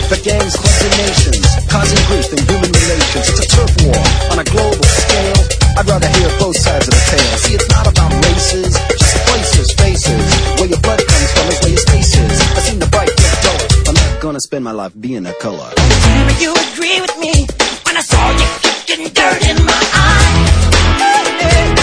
The gangs clutching nations, causing grief in human relations. It's a turf war on a global scale. I'd rather hear both sides of the tale. See, it's not about races, just places, faces. Where your blood comes from is where your space is. I've seen the bright get duller. I'm not gonna spend my life being a color. Damn it, you agree with me when I saw you kicking dirt in my eye.